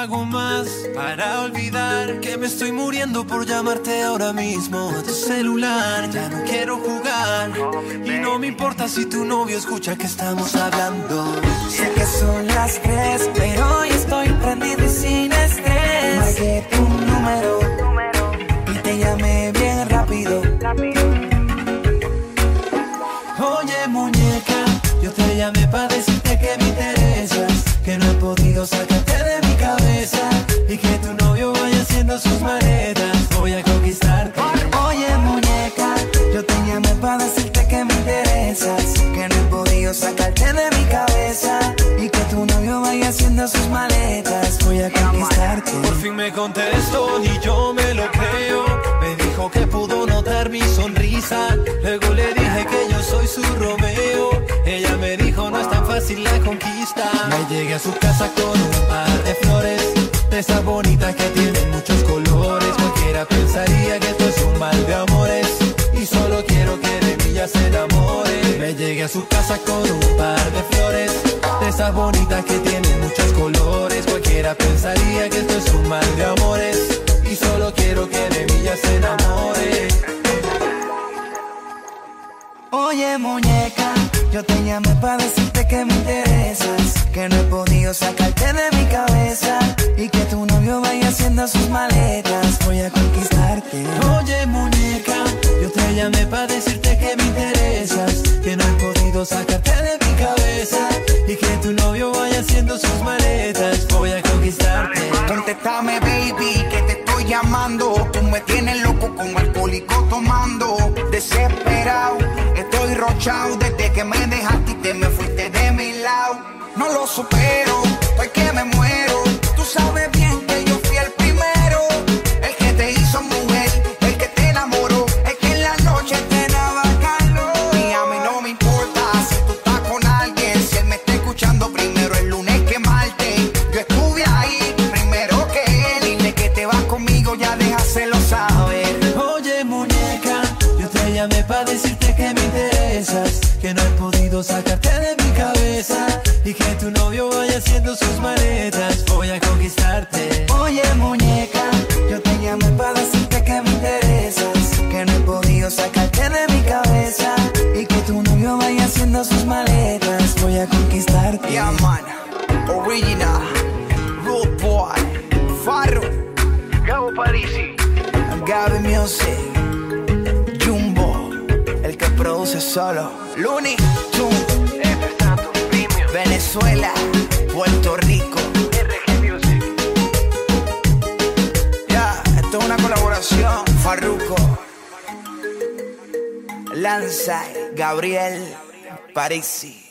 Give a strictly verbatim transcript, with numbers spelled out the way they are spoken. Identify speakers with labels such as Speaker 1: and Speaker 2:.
Speaker 1: hago más para olvidar que me estoy muriendo por llamarte ahora mismo a tu celular. Ya no quiero jugar y no me importa si tu novio escucha que estamos hablando.
Speaker 2: Sé que son las tres, pero hoy estoy prendido y sin estrés. Marqué tu número y te llamé bien rápido.
Speaker 1: Oye muñeca, yo te llamé para decirte que me interesas, que no he podido sacarte de mi cabeza y que tu novio vaya haciendo sus maletas. Voy a conquistarte.
Speaker 2: Oye muñeca, yo te llamé para decirte que me interesas, que no he podido sacarte de mi cabeza y que tu novio vaya haciendo sus maletas. Voy a conquistarte.
Speaker 1: Por fin me contestó y yo me lo creo. Me dijo que pudo notar mi sonrisa. Luego le dije que yo soy su Romeo. Ella me dijo no es tan fácil la conquista. Me llegué a su casa con un par de flores, de esas bonitas que tienen muchos colores. Cualquiera pensaría que esto es un mal de amores y solo quiero que de mí ya se enamore. Me llegué a su casa con un par de flores, de esas bonitas que tienen muchos colores. Cualquiera pensaría que esto es un mal de amores y solo quiero que de mí ya se enamore.
Speaker 2: Oye muñeca, yo te llamé para decirte que me interesas, que no he podido sacarte de mi cabeza y que tu novio vaya haciendo sus maletas. Voy a conquistarte.
Speaker 1: Oye muñeca, yo te llamé para decirte que me interesas, que no he podido sacarte de mi cabeza y que tu novio vaya haciendo sus maletas. Voy a conquistarte.
Speaker 3: Contéstame baby, que te estoy llamando. Tú me tienes loco como alcohólico tomando. Desesperado, estoy rochado desde que me dejaste y te me fuiste de mi lado. No lo supero, estoy que me muero. Tú sabes bien que yo fui el primero, el que te hizo mujer, el que te enamoró, el que en la noche te daba calor. Y a mí no me importa si tú estás con alguien, si él me está escuchando primero el lunes que martes. Yo estuve ahí primero que él. Dile que te vas conmigo, ya déjaselo saber.
Speaker 1: Oye muñeca, yo te llamé para decirte que me interesas, que no he podido sacarte de mi cabeza y que tu novio vaya haciendo sus maletas. Voy a conquistarte.
Speaker 2: Oye muñeca, yo te llamé para decirte que me interesas, que no he podido sacarte de mi cabeza y que tu novio vaya haciendo sus maletas. Voy a conquistarte.
Speaker 3: Yeah man, original, rude boy, Farro, Gabo Parisi,
Speaker 2: Gaby Music, Jumbo, el que produce solo, Looney Tunes, Venezuela, Puerto Rico,
Speaker 3: R G Music.
Speaker 2: ya, yeah, esto es una colaboración, Farruko, Lanza, Gabriel Parisi.